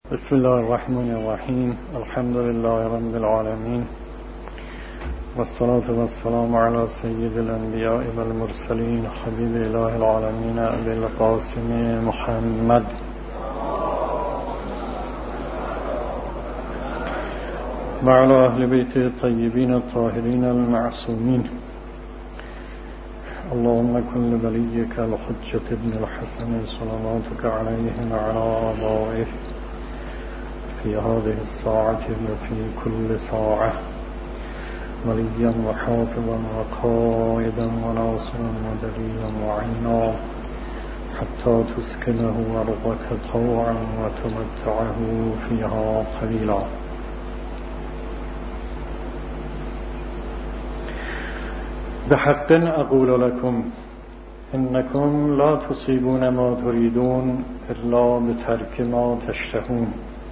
بسم الله الرحمن الرحیم. الحمد لله رب العالمین والصلاة والسلام على سید الانبیاء والمرسلین حبیب اله العالمین ابی القاسم محمد وعلى اهل بیت الطیبین الطاهرین المعصومین. اللهم كن لوليك الحجة ابن الحسن صلواتك عليه وعلى آبائه في هذه الساعة وفي كل ساعة وليا وحافظا وقائدا وناصرا ودليلا وعينا حتى تسكنه أرضك طوعا وتمتعه فيها طويلا. بحق أقول لكم إنكم لا تصيبون ما تريدون إلا بترك ما تشتهون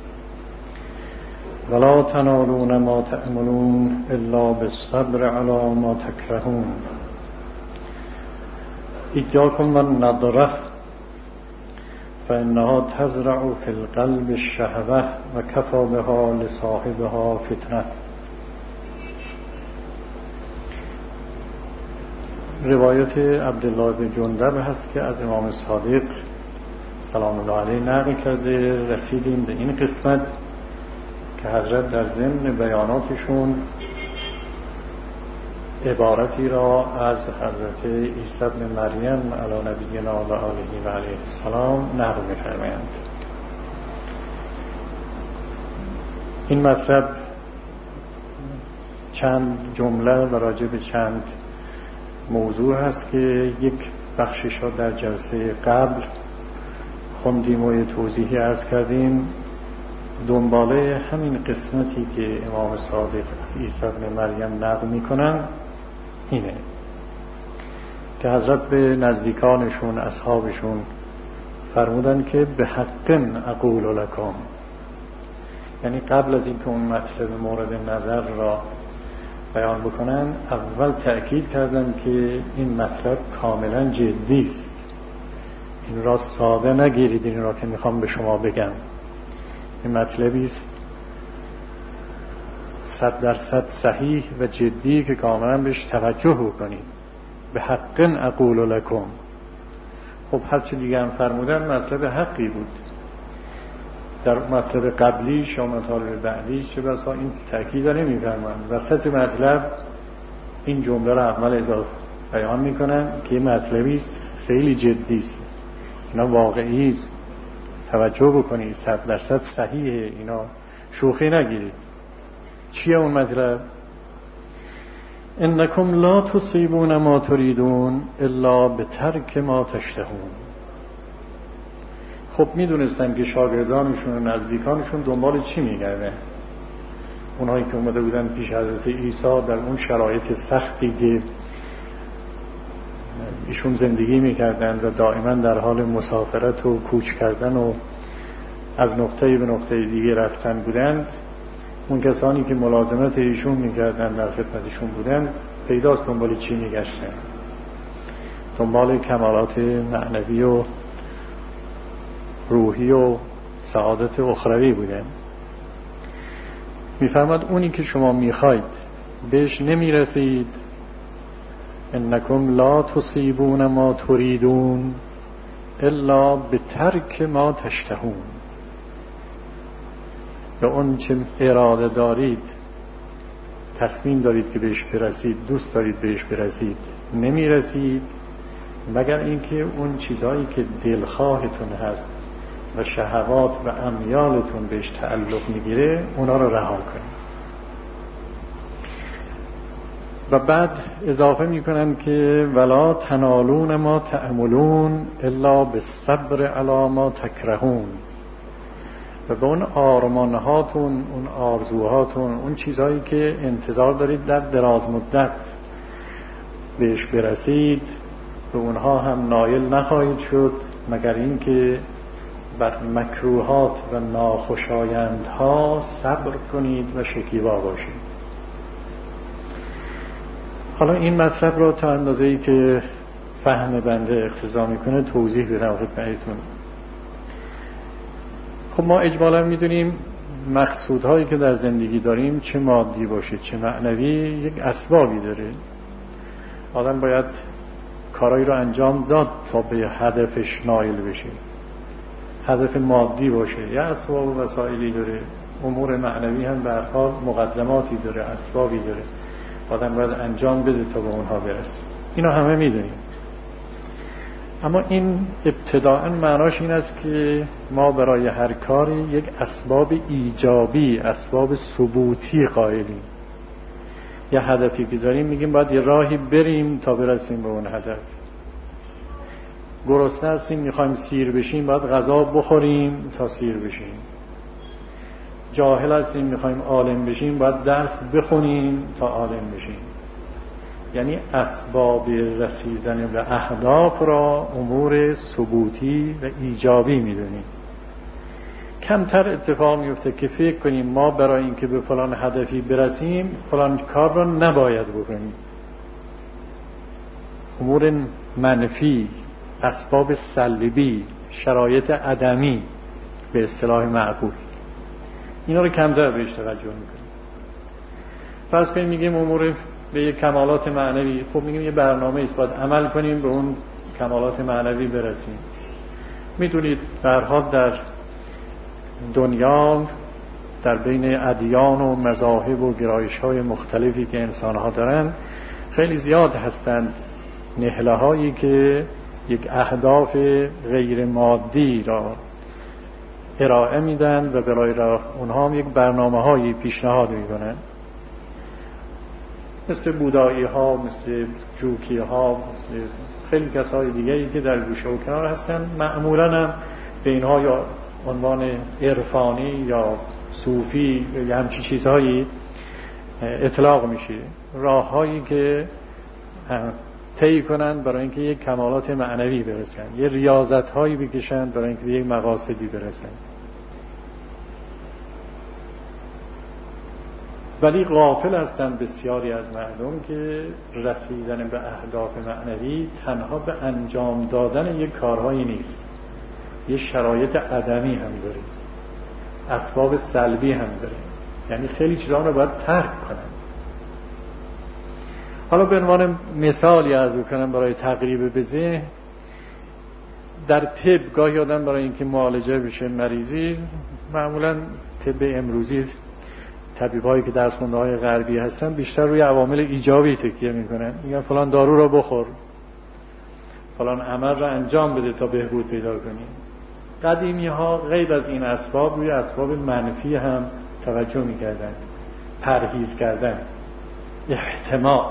ولا تنالون ما تأملون إلا بالصبر على ما تكرهون. إياكم والنظرة فإنها تزرع في القلب الشهوة وكفى بها لصاحبها فتنة. روایت عبدالله بن جندب هست که از امام صادق سلام الله علیه نقل کرده. رسیدیم به این قسمت که حضرت در ضمن بیاناتشون عبارتی را از حضرت عیسی بن مریم علی نبینا و آله و علیه السلام نقل می‌فرمایند. این مطلب چند جمله و راجع به چند موضوع هست که یک بخشش را در جلسه قبل خوندیم و توضیحی عرض کردیم. دنباله همین قسمتی که امام صادق از عیسی بن مریم نقل میکنن اینه که حضرت به نزدیکانشون اصحابشون فرمودن که به حق اقول لکم، یعنی قبل از اینکه اون مطلب مورد نظر را بیان بکنن اول تأکید کردن که این مطلب کاملا جدی است، این را ساده نگیرید، این را که میخوام به شما بگم این مطلبی است 100% صحیح و جدی که کاملا بهش توجه بکنید. به حق اقول لکم. خب هر چی دیگه هم فرمودن مطلب حقی بود. در مطلب قبلیش یا مطالب بعدیش چه بسا این تأکید نمی‌فرمایند. وسط مطلب این جمله را اول اضافه بیان میکنن که این مطلبی است خیلی جدی است، اینا واقعی است، توجه بکنید، 100% صحیحه، اینا شوخی نگیرید. چیه اون مطلب؟ انکم لا تصیبون ما تریدون الا بترک ما تشتهون. خب میدونستن که شاگردانشون و نزدیکانشون دنبال چی میگردن. اونهایی که اومده بودن پیش حضرت عیسی در اون شرایط سختی که ایشون زندگی میکردن و دائما در حال مسافرت و کوچ کردن و از نقطه‌ای به نقطه دیگه رفتن بودند، اون کسانی که ملازمت ایشون میکردن در خدمتشون بودند پیداست دنبال چی میگشتن. دنبال کمالات معنوی و روحی و سعادت اخروی بودن. میفرماد اونی که شما میخواید بهش نمیرسید. انکم لا تصیبون ما تریدون الا بترک ما تشتهون. به اون چه اراده دارید، تصمیم دارید که بهش برسید، دوست دارید بهش برسید، نمیرسید مگر اینکه اون چیزایی که دلخواهتون هست و شهوات و امیالتون بهش تعلق میگیره اونا رو رها کنید. و بعد اضافه میکنن که ولا تنالون ما تأملون الا بالصبر علی ما تکرهون. و به اون آرمانهاتون، اون آرزوهاتون، اون چیزهایی که انتظار دارید در دراز مدت بهش برسید، به اونها هم نایل نخواهید شد مگر اینکه بر مکروهات و ناخوشایندها صبر کنید و شکیبا باشید. حالا این مطلب را تا اندازه‌ای که فهم بنده اقتضا میکنه توضیح بدم خدمتتون. خب ما اجمالا میدونیم مقصودهایی که در زندگی داریم، چه مادی باشه چه معنوی، یک اسبابی داره. آدم باید کارایی رو انجام داد تا به هدفش نائل بشه. هدف مادی باشه یه اسباب و وسایلی داره، امور معنوی هم به هر حال مقدماتی داره، اسبابی داره، آدم باید انجام بده تا به اونها برسه. اینو همه میدونیم. اما این ابتداءً معناش این است که ما برای هر کاری یک اسباب ایجابی، اسباب ثبوتی قائلیم. یه هدفی که داریم میگیم باید یه راهی بریم تا برسیم به اون هدف. گرسنه هستیم میخوایم سیر بشیم، باید غذا بخوریم تا سیر بشیم. جاهل هستیم میخوایم عالم بشیم، باید درس بخونیم تا عالم بشیم. یعنی اسباب رسیدن به اهداف را امور ثبوتی و ایجابی میدونیم. کمتر اتفاق میفته که فکر کنیم ما برای اینکه به فلان هدفی برسیم فلان کار را نباید بکنیم. امور منفی، اسباب سلبی، شرایط عدمی به اصطلاح معقول، اینا رو کمتر بهش توجه میکنیم. فرض کنیم میگیم امور به یک کمالات معنوی، خب میگیم یه برنامه است باید عمل کنیم به اون کمالات معنوی برسیم. میدونید به هر حال در دنیا در بین ادیان و مذاهب و گرایش‌های مختلفی که انسان‌ها دارن خیلی زیاد هستند نهله هایی که یک اهداف غیر مادی را ارائه میدن و برای اونها هم یک برنامه هایی پیشنهاد میکنن، مثل بودایی ها، مثل جوکی ها، مثل خیلی کسای دیگری که در گوشه و کنار هستن. معمولا هم به اینها یا عنوان عرفانی یا صوفی یا همچین چیزهایی اطلاق میشه، راههایی که طی کنند برای اینکه یک کمالات معنوی برسن، یه ریاضت هایی بکشند برای اینکه به یک مقاصدی برسن. ولی غافل هستند بسیاری از مردم که رسیدن به اهداف معنوی تنها به انجام دادن یک کارهایی نیست، یه شرایط عدمی هم داره، اسباب سلبی هم داره، یعنی خیلی چیزا رو باید ترک کنن. حالا به عنوان مثالی عرض کنم برای تقریب به ذهن، در طب گاهی آدم برای اینکه معالجه بشه مریضی، معمولا طب امروزی طبیبایی که درس خونده های غربی هستن بیشتر روی عوامل ایجابی تکیه میکنن، میگن فلان دارو رو بخور، فلان عمل رو انجام بده تا بهبود پیدا کنی. قدیمی ها غیر از این اسباب روی اسباب منفی هم توجه میکردن، پرهیز کردن، احتماع.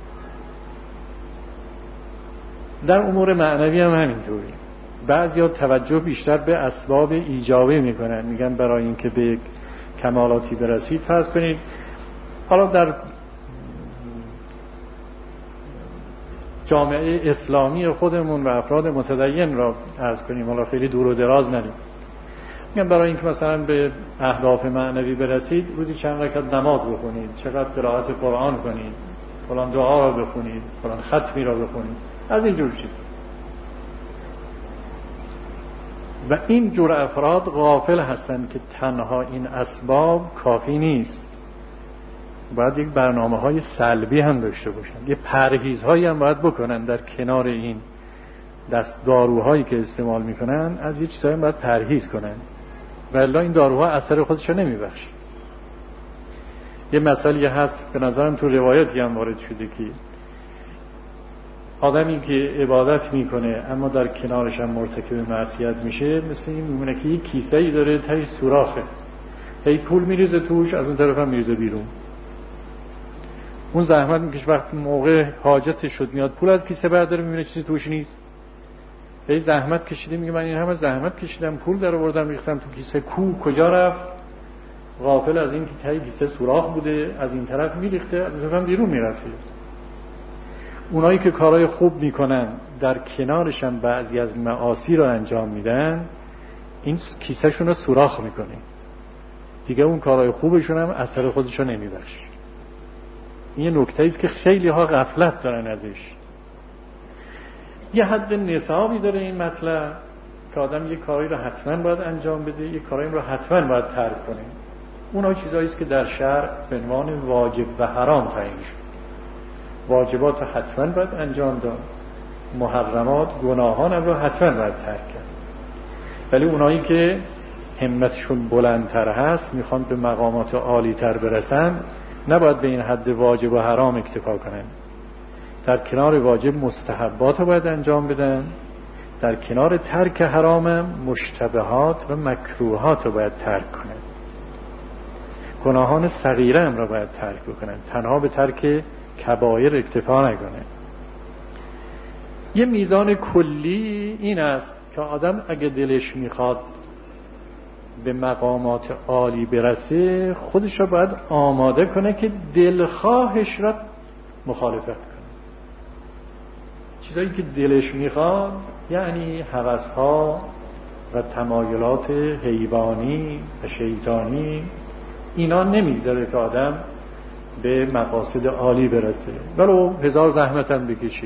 در امور معنوی هم همینطوری، بعضیا توجه بیشتر به اسباب ایجابی میکنن، میگن برای اینکه به کمالاتی برسید، فرض کنید حالا در جامعه اسلامی خودمون و افراد متدین را عرض کنیم، حالا خیلی دور و دراز نریم، میگن برای اینکه مثلا به اهداف معنوی برسید روزی چند رکعت نماز بخونید، چقدر قرائت قرآن کنید، فلان دعا را بخونید، فلان ختمی را بخونید، از این جور چیزا. و این جور افراد غافل هستند که تنها این اسباب کافی نیست، باید یک برنامه‌های سلبی هم داشته باشن، یه پرهیزهایی هم باید بکنن در کنار این دست داروهایی که استعمال میکنن، از یه چیزایی باید پرهیز کنن، ولی این داروها اثر خودشو نمیبخشه. یه مسئله هست به نظرم تو روایتی هم وارد شده که آدمی که عبادت میکنه اما در کنارش هم مرتکب معصیت میشه، مثل این میمونه که یک کیسه‌ای داره تهش سوراخه، هی پول میریزه توش، از اون طرف هم میریزه بیرون. اون زحمت میکشه، وقتی موقع حاجتش شد میاد پول از کیسه برداره، میبینه چیزی توش نیست. هی زحمت کشیده، میگه من این همه زحمت کشیدم، پول در آوردم ریختم تو کیسه، کجا رفت؟ غافل از این که ته کیسه سوراخ بوده، از این طرف میریخته، از اون طرف بیرون میرفته. اونایی که کارهای خوب میکنن در کنارش هم بعضی از معاصی رو انجام میدن، این کیسه شون رو سوراخ میکنه دیگه، اون کارهای خوبشون هم اثر خودشو نمیبخشه. این یه نکته است که خیلی ها غفلت دارن ازش. یه حد نصابی داره این مطلب، که آدم یک کاری رو حتما باید انجام بده، یک کاری رو حتما باید ترک کنه. اونها چیزایی است که در شرع به عنوان واجب و حرام تعیین شد. واجبات حتما باید انجام داد، محرمات گناهان هم رو حتما باید ترک کرد. ولی اونایی که همتشون بلندتر هست، میخوان به مقامات عالی تر برسن، نباید به این حد واجب و حرام اکتفا کنن. در کنار واجب مستحبات رو باید انجام بدن، در کنار ترک حرامم مشتبهات و مکروهات رو باید ترک کنن. گناهان صغیره هم رو باید ترک بکنن، تنها به ترک کبایر اکتفا نکنن. یه میزان کلی این است که آدم اگه دلش میخواد به مقامات عالی برسه، خودش رو باید آماده کنه که دلخواهش را مخالفت کنه. چیزایی که دلش میخواد، یعنی هوس‌ها و تمایلات حیوانی و شیطانی، اینا نمیگذاره که آدم به مقاصد عالی برسه، ولو هزار زحمت هم بکشه،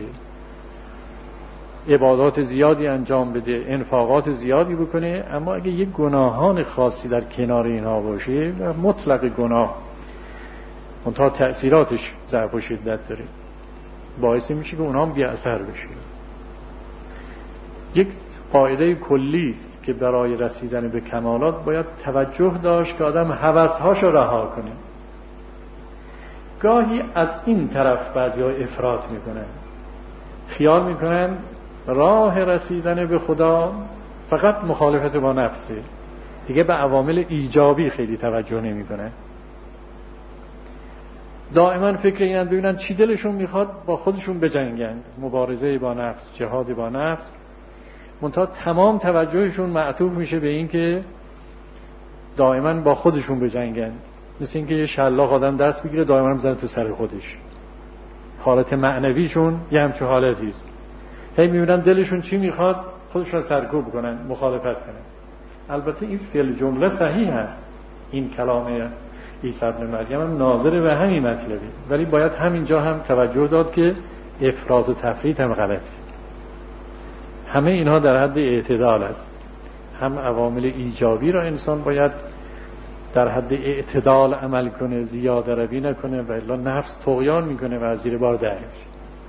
عبادات زیادی انجام بده، انفاقات زیادی بکنه، اما اگه یک گناهان خاصی در کنار اینها باشه، مطلق گناه منتها تأثیراتش ضعف و شدت داره، باعث میشه که اونها هم بی اثر بشه. یک قاعده کلی است که برای رسیدن به کمالات باید توجه داشت که آدم هوس‌هاشو رها کنه. گاهی از این طرف بعضی‌ها افراط میکنن، خیال میکنن راه رسیدن به خدا فقط مخالفت با نفسه، دیگه به عوامل ایجابی خیلی توجه نمیکنن. دائما فکر اینن ببینن چی دلشون میخواد با خودشون بجنگند، مبارزه با نفس، جهاد با نفس، منتها تمام توجهشون معطوف میشه به این که دائما با خودشون بجنگند. مثل این که یه شلاق آدم دست بگیره دائما میزنه تو سر خودش. حالت معنویشون یه همچون حالتی است. هی میبینن دلشون چی میخواد خودشون سرکوب کنن، مخالفت کنن. البته این فی الجمله صحیح هست، این کلام عیسی ابن مریم هم ناظر به همین مطلبی، ولی باید همینجا هم توجه داد که افراط و تفریط هم غلطه. همه اینها در حد اعتدال است. هم عوامل ایجابی را انسان باید در حد اعتدال عمل کنه، زیاده روی نکنه و الا نفس طغیان میکنه و از زیر بار در میشه.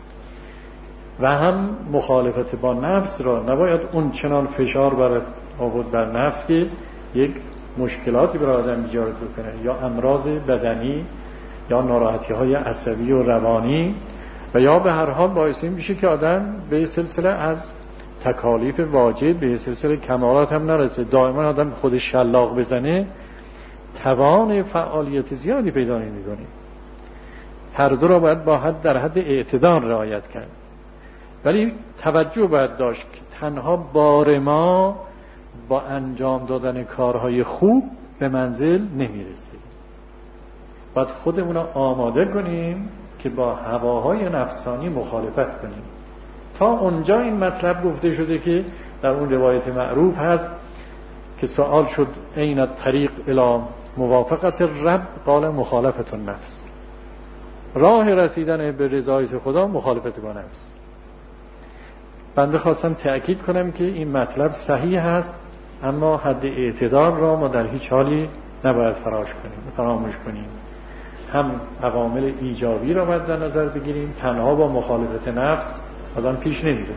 و هم مخالفت با نفس را نباید اون چنان فشار آورد بر نفس که یک مشکلاتی برای آدم ایجاد بکنه، یا امراض بدنی یا ناراحتی های عصبی و روانی، و یا به هر حال باعث میشه که آدم به سلسله از تکالیف واجب به سلسله کمالات هم نرسه. دائما آدم خودش شلاق بزنه توان فعالیت زیادی پیدا نمی‌کنه. هر دو را باید با حد در حد اعتدال رعایت کرد، ولی توجه باید داشت که تنها بار ما با انجام دادن کارهای خوب به منزل نمیرسه. باید خودمون را آماده کنیم که با هواهای نفسانی مخالفت کنیم. تا اونجا این مطلب گفته شده که در اون روایت معروف هست که سوال شد این الطریق الی موافقت رب، قال مخالفت النفس. راه رسیدن به رضایت خدا مخالفت با نفس. بنده خواستم تأکید کنم که این مطلب صحیح هست، اما حد اعتدال را ما در هیچ حالی نباید فراموش کنیم. هم عوامل ایجابی را باید در نظر بگیریم، تنها با مخالفت نفس آدم پیش نمیره.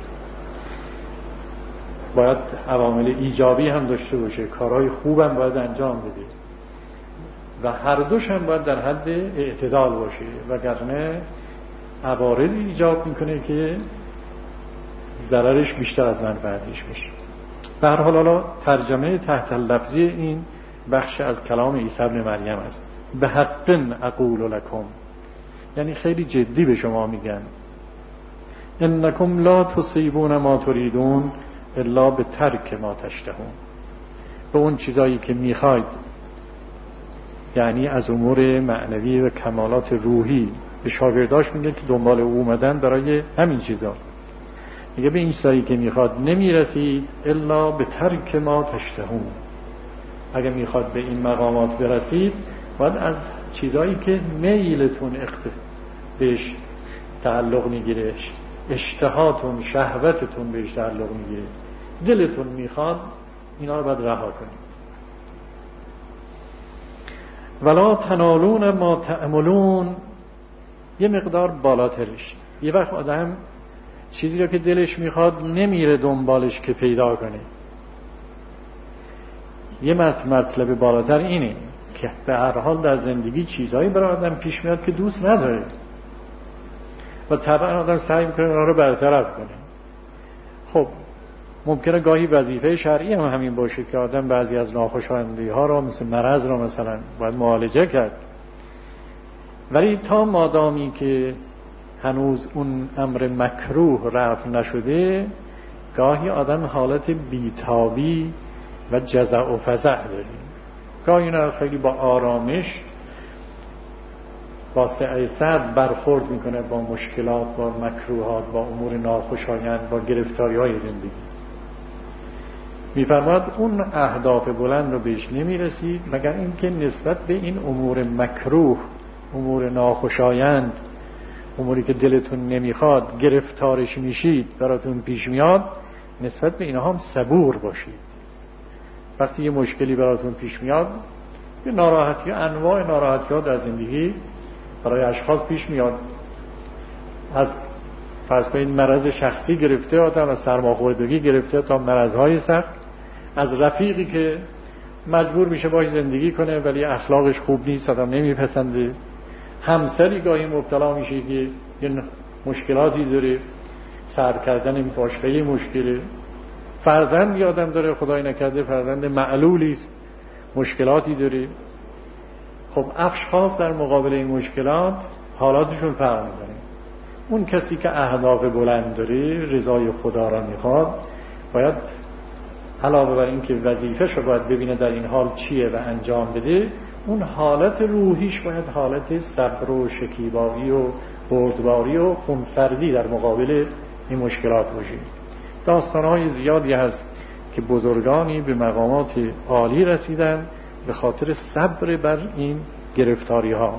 باید عوامل ایجابی هم داشته باشه، کارهای خوب هم باید انجام بده و هر دوش هم باید در حد اعتدال باشه، وگرنه عوارضی ایجاد میکنه که ضررش بیشتر از منفعتش بشه. به هر حال حالا ترجمه تحت لفظی این بخش از کلام عیسی ابن مریم است. به حق اقول لکم، یعنی خیلی جدی به شما میگن انکم لا تصیبون ما تریدون الا به ترک ما تشتهون. به اون چیزایی که میخواید، یعنی از امور معنوی و کمالات روحی، به شاگرداش میگه که دنبال او اومدن برای همین چیزا، میگه به این چیزایی که میخواد نمیرسید الا به ترک ما تشتهون. اگه میخواد به این مقامات برسید باید از چیزایی که میلتون بهش تعلق میگیره، اشتهاتون، شهوتتون بهش تعلق میگیره، دلتون میخواد اینا رو باید رها کنید. ولا تنالون ما تأملون یه مقدار بالاترش. یه وقت آدم چیزی رو که دلش میخواد نمیره دنبالش که پیدا کنه. یه مطلب بالاتر اینه که به هر حال در زندگی چیزهایی برای آدم پیش میاد که دوست نداره و طبعا آدم سعی میکنه اونا رو برطرف کنه. خب ممکنه گاهی وظیفه شرعی هم همین باشه که آدم بعضی از ناخوشایندی ها رو مثل مرض رو مثلا باید معالجه کرد، ولی تا مادامی که هنوز اون امر مکروه رفع نشده گاهی آدم حالت بیتابی و جزع و فزع داره. گاهی اینا خیلی با آرامش با سعی صد برخورد میکنه با مشکلات، با مکروهات، با امور ناخوشایند، با گرفتاری های زندگی. میفرماد اون اهداف بلند رو بهش نمیرسید مگر اینکه نسبت به این امور مکروه، امور ناخوشایند، اموری که دلتون نمیخواد گرفتارش میشید، براتون پیش میاد، نسبت به اینها هم صبور باشید. وقتی یه مشکلی براتون پیش میاد، یه ناراحتی، انواع ناراحتی ها در زندگی برای اشخاص پیش میاد، از فرض کنید مرض شخصی گرفته آدم، از سرماخوردگی گرفته تا مرضهای سخت، از رفیقی که مجبور میشه باش زندگی کنه ولی اخلاقش خوب نیست، آدم نمیپسنده، همسری گاهی مبتلا میشه که یه مشکلاتی داره، سر کردن باش خیلی مشکله، فرزند آدم داره خدای نکرده فرزند معلولی است، مشکلاتی داره. خب اشخاص در مقابل این مشکلات حالاتشون فرق میکنه. اون کسی که اهداف بلند داره، رضای خدا را میخواد، باید علاوه بر این که وظیفه‌ش رو باید ببینه در این حال چیه و انجام بده، اون حالت روحیش باید حالت صبر و شکیبایی و بردباری و خونسردی در مقابل این مشکلات باشه. داستان‌های زیادی هست که بزرگانی به مقامات عالی رسیدن به خاطر صبر بر این گرفتاری ها.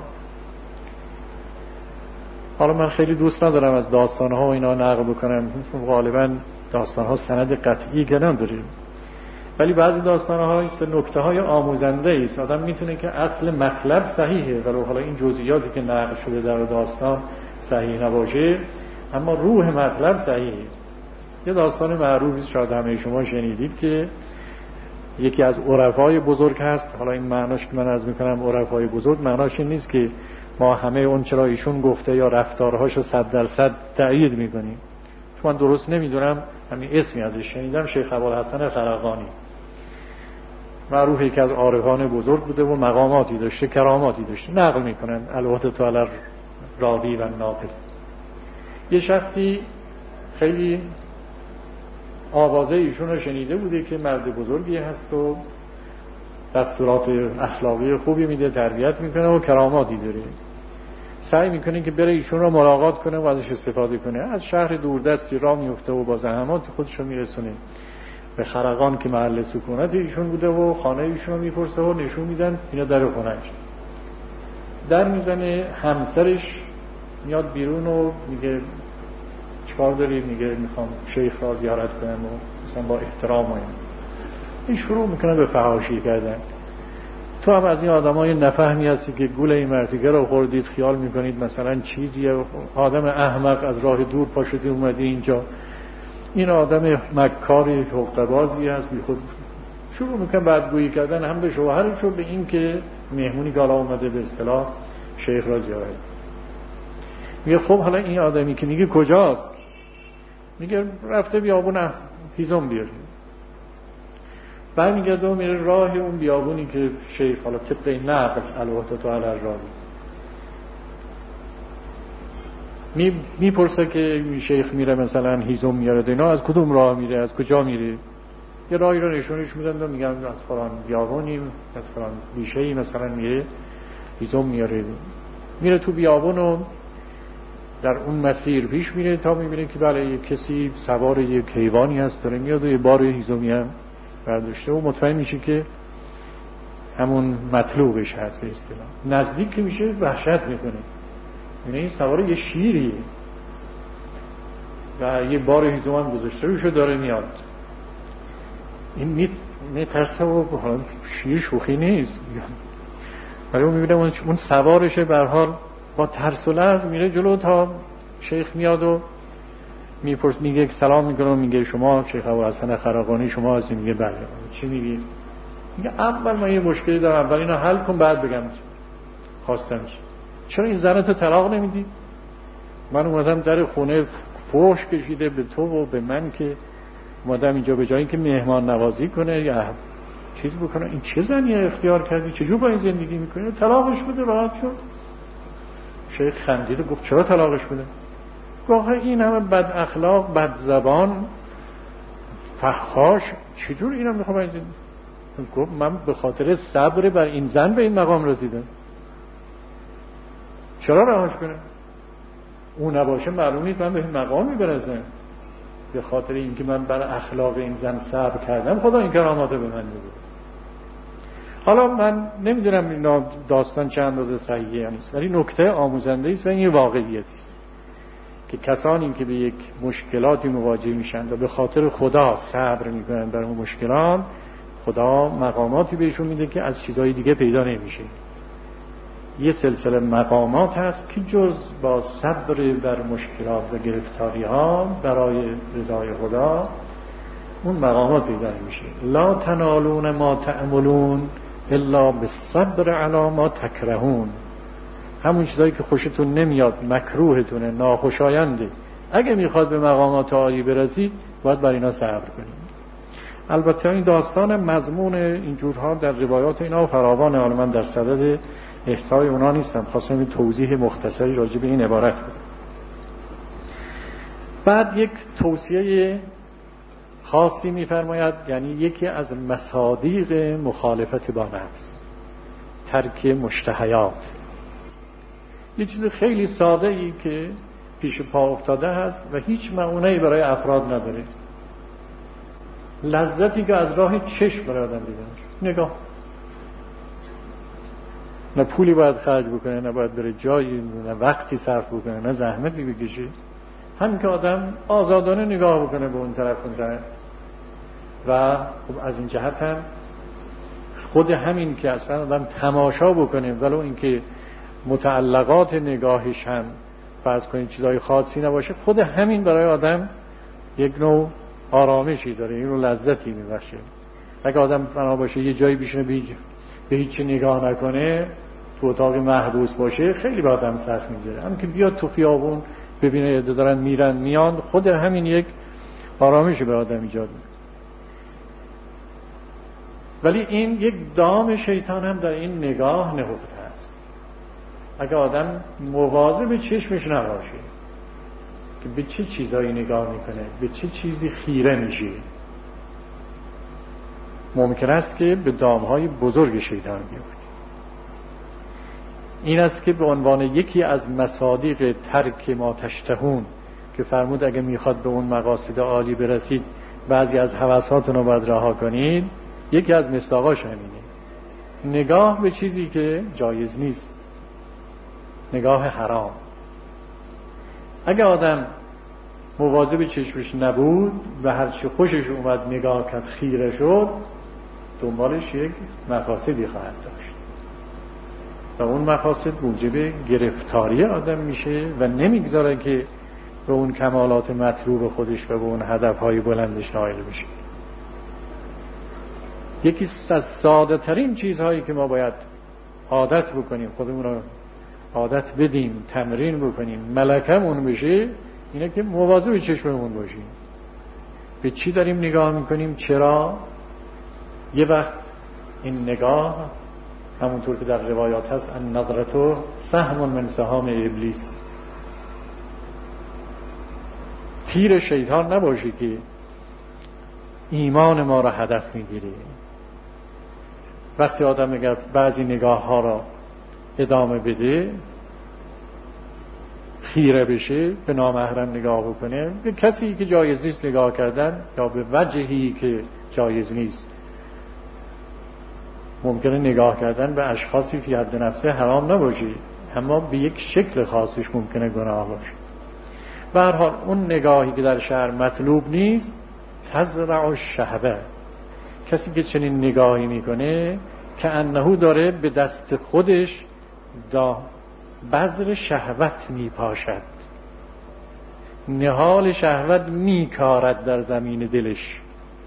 حالا من خیلی دوست ندارم از داستان‌ها و اینا نقل بکنم، غالبا داستان‌ها سند قطعی که نداره، ولی بعضی داستان‌ها نکته‌های آموزنده است. آدم میتونه که اصل مطلب صحیحه ولی حالا این جزئیاتی که نقل شده در داستان صحیح نباشه، اما روح مطلب صحیحه. یه داستان معروفی شاید همه شما شنیدید که یکی از عرفای بزرگ هست. حالا این معناش که من عرض میکنم عرفای بزرگ، معناش این نیست که ما همه اون چرا ایشون گفته یا رفتارهاشو 100% تأیید میکنیم، چون من درست نمیدونم، همین اسمی ازش شنیدم، شیخ ابوالحسن خرقانی معروفه که از عارفان بزرگ بوده و مقاماتی داشته، کراماتی داشته، نقل میکنن البته تو علی راوی و ناقل. یه شخصی خیلی آوازه ایشون رو شنیده بوده که مرد بزرگی هست و دستورات اخلاقی خوبی میده، تربیت میکنه و کراماتی داره، سعی میکنه که بره ایشون رو ملاقات کنه و ازش استفاده کنه. از شهر دوردستی راه میفته و با زحمات خودش رو میرسونه به خرقان که محل سکونت ایشون بوده و خانه ایشون رو میپرسه و نشون میدن اینا در خونهش. در میزنه، همسرش میاد بیرون و میگه چیکار داری؟ میگه میخوام شیخ را زیارت کنم و مثلا با احترام و این شروع میکنه به فحاشی کردن. تو هم از این آدمای نفهمی هستی که گول این مرتیگه رو خوردید، خیال میکنید مثلا چیزیه، آدم احمق از راه دور پاشدی اومدی اینجا، این آدم مکاری حقه‌بازی هست، بی خود شروع میکنه بدگویی کردن هم به شوهرش و به این که مهمونی که حالا اومده به اصطلاح شیخ را زیارت. میگه خب حالا این آدمی که میگه کجاست؟ میگه رفته بیابون هیزم بیاره. بعد میگه دو میره راه اون بیابونی که شیخ حالا طبق نقل البته تو علی راوی میپرسه که شیخ میره مثلا هیزم میاره دینا، از کدوم راه میره، از کجا میره؟ یه راهی رو نشونش میدن و میگن از فلان بیابونی، از فلان بیشه‌ای مثلا میره هیزم میاره. میره تو بیابون و در اون مسیر پیش میره تا میبینه که بله یک کسی سوار یک حیوانی هست داره میاد و یه بار هیزمی هم برداشته و مطمئن میشه که همون مطلوبش هست. به اصطلاح نزدیک که میشه وحشت میکنه، یعنی این سوار یه شیریه و یه بار هیزم هم گذاشته روشو داره میاد. این میترسه و شیر شوخی نیست، ولی اون میبینه اون سوارشه به هر حال با ترس و لرز میره جلو تا شیخ میاد و میپرس، میگه سلام میکنه، میگه شما شیخ ابوالحسن خرقانی شما هستی؟ میگه بله. چی میگی؟ میگه اول من یه مشکلی دارم، اول اینو حل کن بعد بگم خواستم چرا این زنتو طلاق نمیدی؟ من اومدم در خونه فحش کشیده به تو و به من که اومدم اینجا به جایی که مهمان نوازی کنه یا چیز بکنه، این چه زنیه اختیار کردی؟ چجور با این زندگی میکنی؟ طلاقش بده راحت شد. شیخ خندید و گفت چرا طلاقش بده؟ گفت این همه بد اخلاق، بد زبان، فحاش، چجور اینا میخوام این زندگی؟ گفت من به خاطر صبر بر این زن به این مقام رسیدم، چرا رهاش کنم؟ اون نباشه معلوم نیست من به این مقامی برسم. به خاطر اینکه من بر اخلاق این زن صبر کردم خدا این کرامات به من میده. حالا من نمیدونم اینا داستان چند اندازه صحیحه نیست، ولی نکته آموزنده است و این واقعیتی است که کسانی که به یک مشکلاتی مواجه میشن و به خاطر خدا صبر میکنن بر اون مشکلات، خدا مقاماتی بهشون میده که از چیزهای دیگه پیدا نمیشه. یه سلسله مقامات هست که جز با صبر بر مشکلات و گرفتاری ها برای رضای خدا اون مقامات پیدا نمیشه. لا تنالون ما تأملون الا بالصبر علی ما تکرهون. همون چیزایی که خوشتون نمیاد، مکروهتونه، ناخوشاینده، اگه میخواد به مقامات عالی برسید باید بر اینا صبر کنید. البته این داستان مضمون اینجورها در روایات اینا فراوانه، حالا من در صدد احصای اونا نیستم، خواستم این توضیح مختصری راجع به این عبارت بدم. بعد یک توصیه خاصی می‌فرماید، یعنی یکی از مصادیق مخالفت با نفس ترک مشتهیات. یه چیز خیلی ساده ای که پیش پا افتاده هست و هیچ معنی برای افراد نداره. لذتی که از راه چشم برای آدم دیدن، نگاه. نه پولی باید خرج بکنه، نه باید بره جایی، نه وقتی صرف بکنه، نه زحمتی بکشه. همین که آدم آزادانه نگاه بکنه به اون طرف اون طرف. و خب از این جهت هم خود همین که اصلا آدم تماشا بکنه، ولو اینکه متعلقات نگاهش هم فرض کنید چیزای خاصی نباشه، خود همین برای آدم یک نوع آرامشی داره، این رو لذتی میبخشه. اگه آدم بنا باشه یه جایی بشینه به هیچ نگاه نکنه، تو اتاق محبوس باشه، خیلی به آدم سخت میذاره. هم که بیاد تو خیابون ببینه عده دارن میرن میان، خود همین یک آرامشی به آدم ایجاد میکنه. ولی این یک دام شیطان هم در این نگاه نهفته است. اگه آدم مواظب چشمش نباشه که به چه چیزایی نگاه میکنه، به چه چیزی خیره میشه، ممکن است که به دامهای بزرگ شیطان بیفته. این است که به عنوان یکی از مصادیق ترک ما تشتهون که فرمود اگه میخواد به اون مقاصد عالی برسید بعضی از هوساتون رو باید رها کنید، یکی از مصداقاش همینه، نگاه به چیزی که جایز نیست، نگاه حرام. اگه آدم مواظب چشمش نبود و هرچی خوشش اومد نگاه کرد خیره شد، دنبالش یک مفاسدی خواهد داشت و اون مفاسد موجب گرفتاری آدم میشه و نمیگذاره که به اون کمالات مطلوب خودش و به اون هدفهای بلندش نائل بشه. یکی از ساده ترین چیزهایی که ما باید عادت بکنیم، خودمون رو عادت بدیم، تمرین بکنیم، ملکمون بشه، اینه که مواظب چشممون باشیم. به چی داریم نگاه میکنیم؟ چرا؟ یه وقت این نگاه همونطور که در روایات هست النظرة سهم من سهام ابلیس، تیر شیطان نباشه که ایمان ما را هدف میگیره. وقتی آدم اگر بعضی نگاه ها را ادامه بده، خیره بشه، به نامحرم نگاه بکنه، به کسی که جایز نیست نگاه کردن یا به وجهی که جایز نیست، ممکنه نگاه کردن به اشخاصی فی حد نفسه حرام نباشه، اما به یک شکل خاصش ممکنه گناه باشه. به هر حال اون نگاهی که در شرع مطلوب نیست تزرع الشهوه، کسی که چنین نگاهی میکنه که انهو داره به دست خودش بذر شهوت میپاشد، نهال شهوت میکارد در زمین دلش.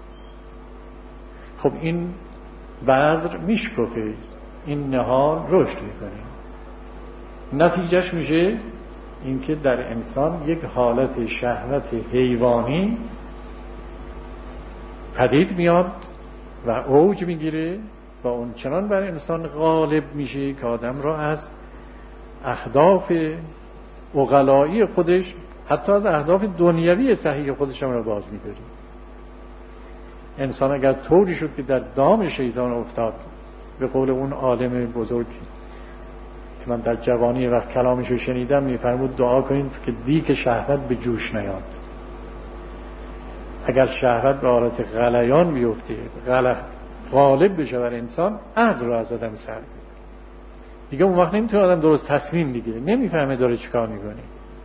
خب این بذر میشکفه، این نهال رشد میکنه، نتیجهش میشه اینکه در انسان یک حالت شهوت حیوانی پدید میاد و اوج میگیره و اون چنان بر انسان غالب میشه که آدم را از اهداف عقلایی خودش، حتی از اهداف دنیوی صحیح خودش هم را باز می‌داره. انسان اگر طوری شد که در دام شیطان افتاد، به قول اون عالم بزرگ که من در جوانی وقت کلامش رو شنیدم میفرمود دعا کنید که دیگ شهوت به جوش نیاد. اگر شهوت به حالت غلیان بیفته، غالب بشه بر انسان، عقل رو از آدم سلب دیگه، اون وقت نمیتونه آدم درست تصمیم بگیره، نمیفهمه داره چیکار میکنه.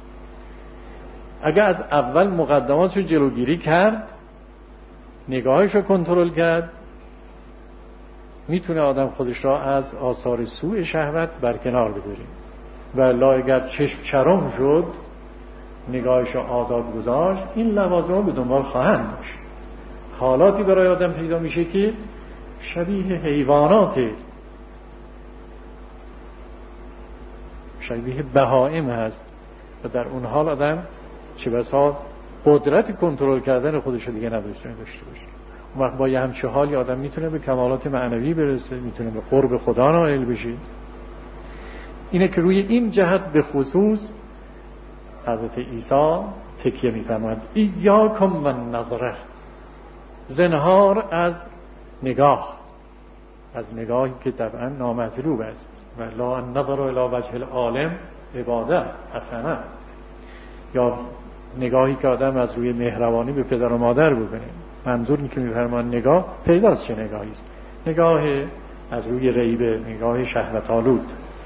اگر از اول مقدماتش رو جلوگیری کرد، نگاهش رو کنترل کرد، میتونه آدم خودش را از آثار سوء شهوت برکنار بداره. و الا اگر چشم چرم شد، نگاهش رو آزاد گذاشت، این لوازم به دنبال خواهند داشت. حالاتی برای آدم پیدا میشه که شبیه حیوانات، شبیه بهائم هست و در اون حال آدم چه بسا قدرت کنترل کردن خودش رو دیگه داشته باشه. اون وقت با یه همچه حالی آدم میتونه به کمالات معنوی برسه، میتونه به قرب خدا نائل بشه. اینه که روی این جهت به خصوص حضرت عیسی تکیه می‌فرماید: ایاکم و النظره، زنهار از نگاه، از نگاهی که طبعا نامطلوب است. و لا النظر الی وجه العالم عباده حسنه، یا نگاهی که آدم از روی مهربانی به پدر و مادر بکنه. منظور این که می‌فرماید نگاه پیداست چه نگاهی است، نگاه از روی ریبه، نگاه شهوت آلود.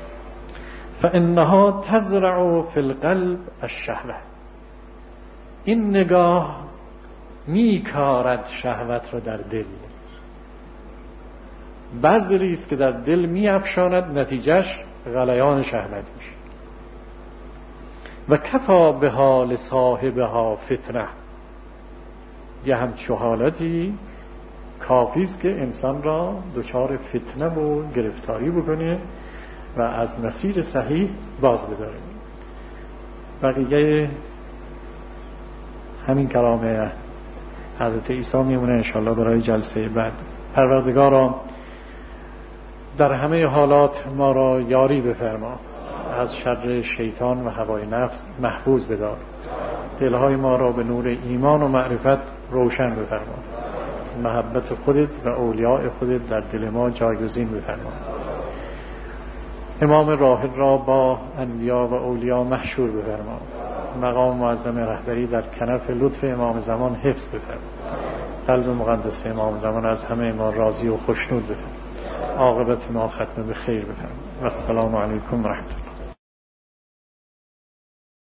فانها تزرع فی القلب الشهوه، این نگاه میکارد شهوت را در دل، بذری است که در دل میافشاند، نتیجهش غلیان شهوت میشه. و کفا به حال صاحبها فتنه، یه همچو حالتی کافی است که انسان را دچار فتنه و گرفتاری بکنه و از مسیر صحیح باز بداره. بقیه همین کلام حضرت عیسی میمونه انشاءالله برای جلسه بعد. پروردگارا در همه حالات ما را یاری بفرما، از شر شیطان و هوای نفس محفوظ بدار، دلهای ما را به نور ایمان و معرفت روشن بفرما، محبت خودت و اولیاء خودت در دل ما جایگزین بفرما. امام راحل را با انبیا و اولیاء محشور بفرما، مقام معظم رهبری در کنف لطف امام زمان حفظ بفرما، قلب مقدس امام زمان از همه ما راضی و خوشنود بفرما، عاقبت ما ختم به خیر بفرما. و السلام علیکم و رحمت الله.